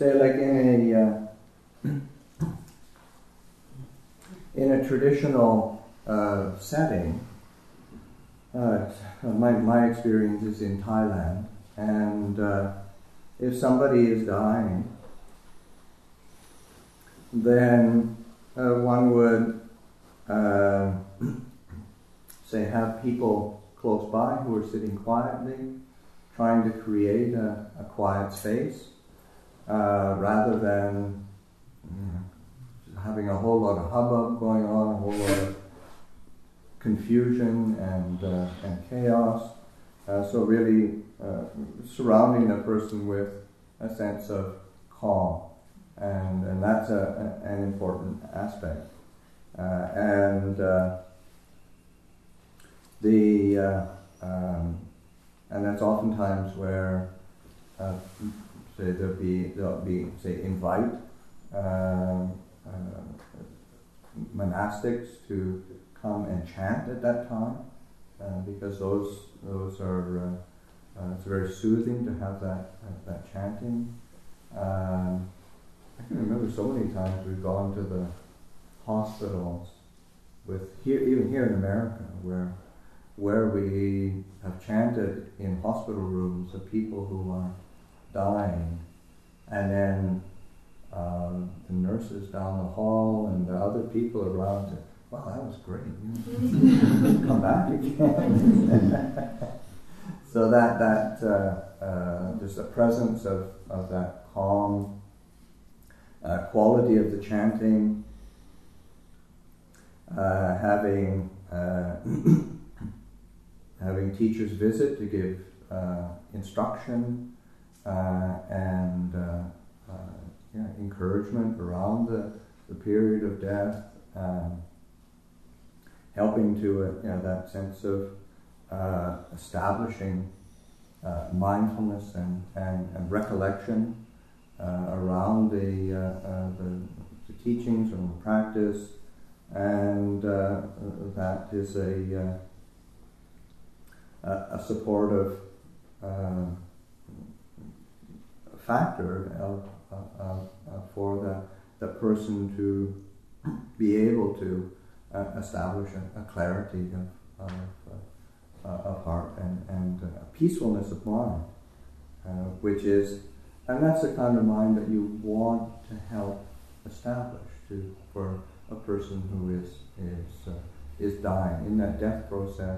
say like in a traditional setting, my experience is in Thailand, and if somebody is dying, then one would say have people close by who are sitting quietly, trying to create a quiet space, rather than having a whole lot of hubbub going on, a whole lot of confusion and chaos. So really surrounding a person with a sense of calm, and that's an important aspect. And that's oftentimes where there'll be invite monastics to come and chant at that time, because those are it's very soothing to have that chanting. I can remember so many times we've gone to the hospitals even here in America, where we have chanted in hospital rooms of people who are dying, and then the nurses down the hall and the other people around say, "Wow, that was great! Come back again." So that there's a presence of that calm quality of the chanting, having teachers visit to give instruction and encouragement around the period of death, helping to that sense of establishing mindfulness and recollection around the teachings and the practice, and that is a supportive factor for the person to be able to establish a clarity of heart and a peacefulness of mind, and that's the kind of mind that you want to help establish for a person who is dying in that death process.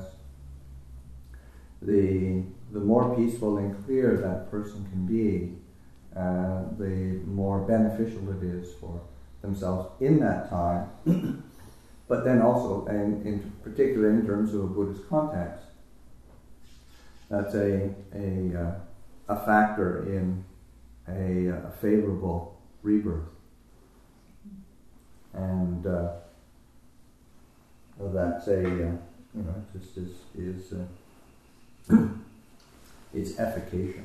The more peaceful and clear that person can be, the more beneficial it is for themselves in that time, but then also, and in particular in terms of a Buddhist context, that's a factor in a favorable rebirth. And that's it's efficacious.